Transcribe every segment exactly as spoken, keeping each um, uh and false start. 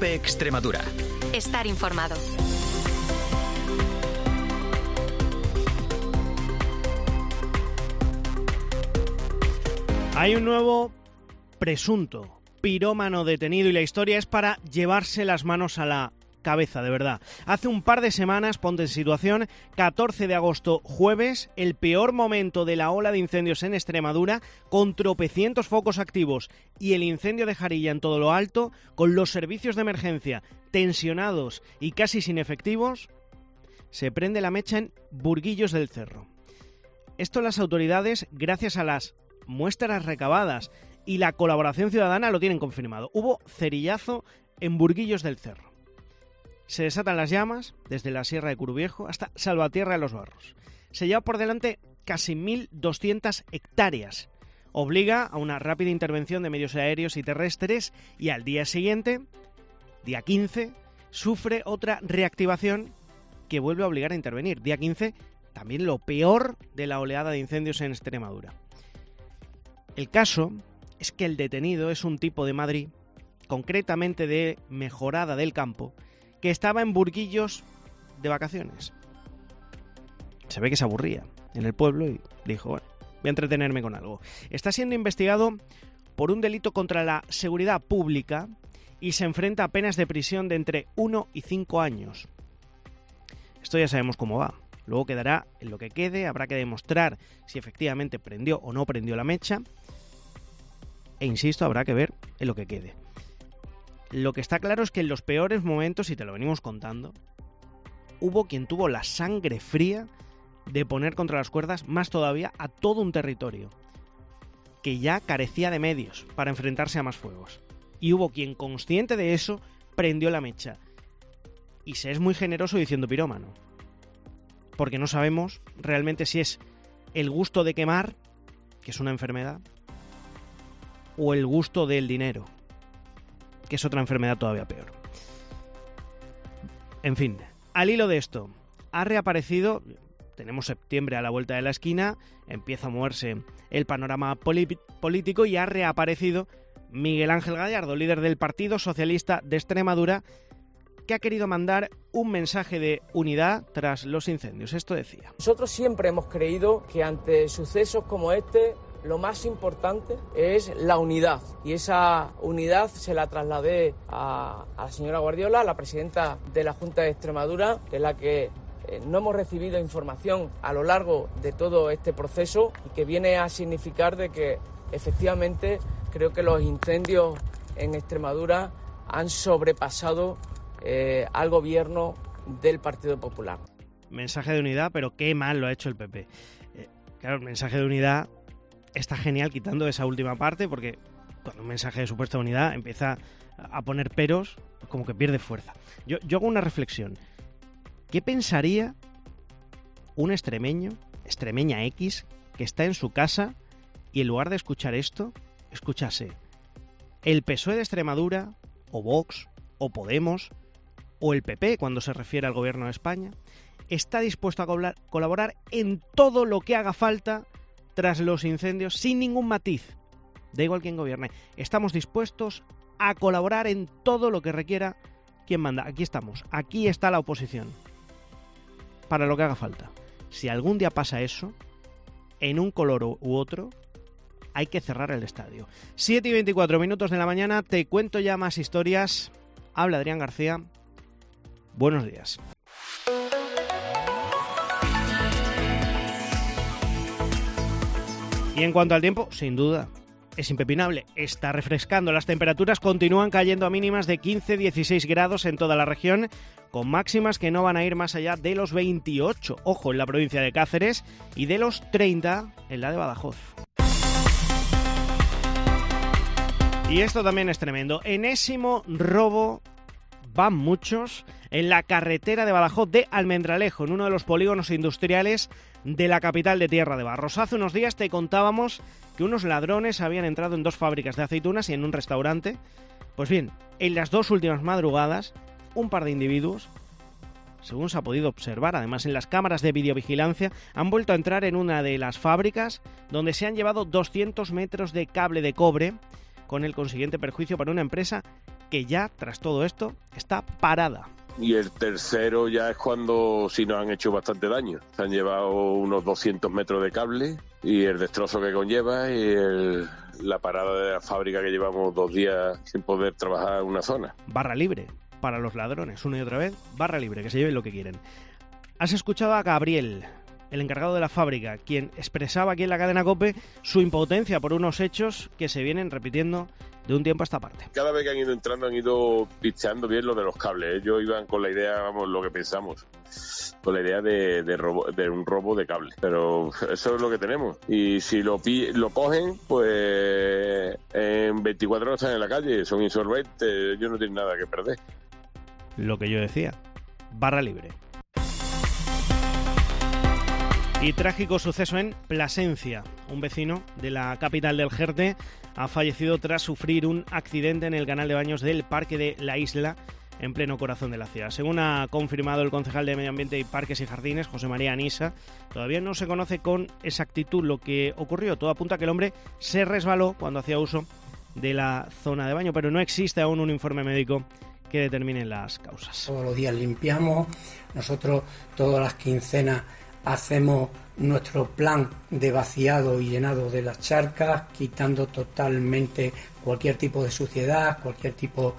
COPE Extremadura. Estar informado. Hay un nuevo presunto pirómano detenido y la historia es para llevarse las manos a la cabeza, de verdad. Hace un par de semanas, ponte en situación, catorce de agosto, jueves, el peor momento de la ola de incendios en Extremadura, con tropecientos focos activos y el incendio de Jarilla en todo lo alto, con los servicios de emergencia tensionados y casi sin efectivos, se prende la mecha en Burguillos del Cerro. Esto las autoridades, gracias a las muestras recabadas y la colaboración ciudadana, lo tienen confirmado. Hubo cerillazo en Burguillos del Cerro. Se desatan las llamas desde la Sierra de Curuviejo hasta Salvatierra de los Barros. Se lleva por delante casi mil doscientas hectáreas. Obliga a una rápida intervención de medios aéreos y terrestres y al día siguiente, día quince, sufre otra reactivación que vuelve a obligar a intervenir. Día quince, también lo peor de la oleada de incendios en Extremadura. El caso es que el detenido es un tipo de Madrid, concretamente de Mejorada del Campo, que estaba en Burguillos de vacaciones. Se ve que se aburría en el pueblo y dijo, bueno, voy a entretenerme con algo. Está siendo investigado por un delito contra la seguridad pública y se enfrenta a penas de prisión de entre uno y cinco años. Esto ya sabemos cómo va. Luego quedará en lo que quede, habrá que demostrar si efectivamente prendió o no prendió la mecha. E insisto, habrá que ver en lo que quede. Lo que está claro es que en los peores momentos, y te lo venimos contando, hubo quien tuvo la sangre fría de poner contra las cuerdas más todavía a todo un territorio que ya carecía de medios para enfrentarse a más fuegos. Y hubo quien, consciente de eso, prendió la mecha. Y se es muy generoso diciendo pirómano. Porque no sabemos realmente si es el gusto de quemar, que es una enfermedad, o el gusto del dinero, que es otra enfermedad todavía peor. En fin, al hilo de esto, ha reaparecido, tenemos septiembre a la vuelta de la esquina, empieza a moverse el panorama poli- político y ha reaparecido Miguel Ángel Gallardo, líder del Partido Socialista de Extremadura, que ha querido mandar un mensaje de unidad tras los incendios. Esto decía. Nosotros siempre hemos creído que ante sucesos como este, lo más importante es la unidad. Y esa unidad se la trasladé a, a la señora Guardiola, la presidenta de la Junta de Extremadura, que es la que eh, no hemos recibido información a lo largo de todo este proceso y que viene a significar de que efectivamente creo que los incendios en Extremadura han sobrepasado Eh, al gobierno del Partido Popular. Mensaje de unidad, pero qué mal lo ha hecho el P P. Eh, claro, el mensaje de unidad está genial quitando esa última parte, porque cuando un mensaje de supuesta unidad empieza a poner peros, como que pierde fuerza. Yo, yo hago una reflexión. ¿Qué pensaría un extremeño, extremeña X, que está en su casa y en lugar de escuchar esto, escuchase el P S O E de Extremadura, o Vox, o Podemos, o el P P, cuando se refiere al gobierno de España, está dispuesto a colaborar en todo lo que haga falta tras los incendios, sin ningún matiz? Da igual quién gobierne. Estamos dispuestos a colaborar en todo lo que requiera quien manda. Aquí estamos. Aquí está la oposición. Para lo que haga falta. Si algún día pasa eso, en un color u otro, hay que cerrar el estadio. siete y veinticuatro minutos de la mañana, te cuento ya más historias. Habla Adrián García. Buenos días. Y en cuanto al tiempo, sin duda, es impepinable. Está refrescando. Las temperaturas continúan cayendo a mínimas de quince a dieciséis grados en toda la región, con máximas que no van a ir más allá de los veintiocho, ojo, en la provincia de Cáceres, y de los treinta en la de Badajoz. Y esto también es tremendo. Enésimo robo, van muchos, en la carretera de Badajoz de Almendralejo, en uno de los polígonos industriales de la capital de Tierra de Barros. Hace unos días te contábamos que unos ladrones habían entrado en dos fábricas de aceitunas y en un restaurante. Pues bien, en las dos últimas madrugadas, un par de individuos, según se ha podido observar, además en las cámaras de videovigilancia, han vuelto a entrar en una de las fábricas donde se han llevado doscientos metros de cable de cobre, con el consiguiente perjuicio para una empresa que ya, tras todo esto, está parada. Y el tercero ya es cuando sí nos han hecho bastante daño. Se han llevado unos doscientos metros de cable y el destrozo que conlleva y el, la parada de la fábrica que llevamos dos días sin poder trabajar en una zona. Barra libre para los ladrones, una y otra vez, barra libre, que se lleven lo que quieren. Has escuchado a Gabriel, el encargado de la fábrica, quien expresaba aquí en la cadena COPE su impotencia por unos hechos que se vienen repitiendo de un tiempo a esta parte. Cada vez que han ido entrando han ido pisteando bien lo de los cables. Ellos iban con la idea, vamos, lo que pensamos, con la idea de, de, robo, de un robo de cables. Pero eso es lo que tenemos. Y si lo, lo cogen, pues en veinticuatro horas están en la calle, son insolventes, ellos no tienen nada que perder. Lo que yo decía, barra libre. Y trágico suceso en Plasencia. Un vecino de la capital del Jerte ha fallecido tras sufrir un accidente en el canal de baños del Parque de la Isla, en pleno corazón de la ciudad. Según ha confirmado el concejal de Medio Ambiente y Parques y Jardines, José María Anisa, todavía no se conoce con exactitud lo que ocurrió. Todo apunta a que el hombre se resbaló cuando hacía uso de la zona de baño, pero no existe aún un informe médico que determine las causas. Todos los días limpiamos, nosotros todas las quincenas hacemos nuestro plan de vaciado y llenado de las charcas, quitando totalmente cualquier tipo de suciedad, cualquier tipo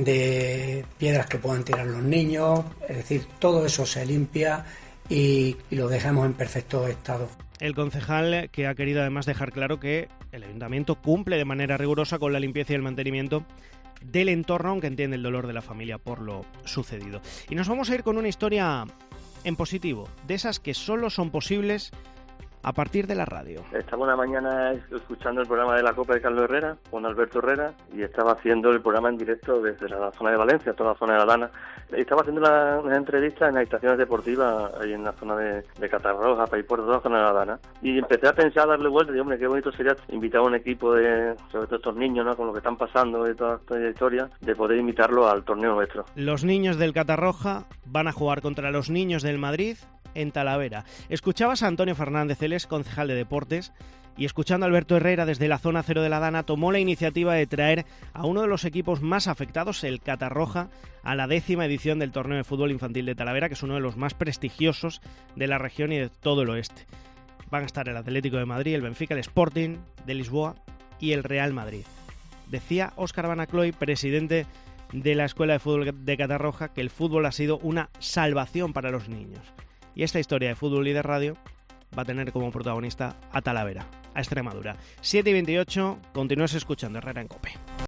de piedras que puedan tirar los niños, es decir, todo eso se limpia y, y lo dejamos en perfecto estado. El concejal, que ha querido además dejar claro que el ayuntamiento cumple de manera rigurosa con la limpieza y el mantenimiento del entorno, aunque entiende el dolor de la familia por lo sucedido. Y nos vamos a ir con una historia en positivo, de esas que solo son posibles a partir de la radio. Estaba una mañana escuchando el programa de la Copa de Carlos Herrera, con Alberto Herrera, y estaba haciendo el programa en directo desde la zona de Valencia, toda la zona de La Lana. Estaba haciendo una, una entrevista en las estaciones deportivas, ahí en la zona de, de Catarroja, Paipuerto, toda la zona de La Lana. Y empecé a pensar, a darle vueltas, y hombre, qué bonito sería invitar a un equipo de, sobre todo estos niños, ¿no?, con lo que están pasando de toda esta historia, de poder invitarlo al torneo nuestro. Los niños del Catarroja van a jugar contra los niños del Madrid en Talavera. Escuchabas a Antonio Fernández, él es concejal de deportes, y escuchando a Alberto Herrera desde la zona cero de La Dana, tomó la iniciativa de traer a uno de los equipos más afectados, el Catarroja, a la décima edición del torneo de fútbol infantil de Talavera, que es uno de los más prestigiosos de la región y de todo el oeste. Van a estar el Atlético de Madrid, el Benfica, el Sporting de Lisboa y el Real Madrid. Decía Óscar Banacloy, presidente de la Escuela de Fútbol de Catarroja, que el fútbol ha sido una salvación para los niños. Y esta historia de Fútbol y de Radio va a tener como protagonista a Talavera, a Extremadura. siete y veintiocho, continúas escuchando Herrera en COPE.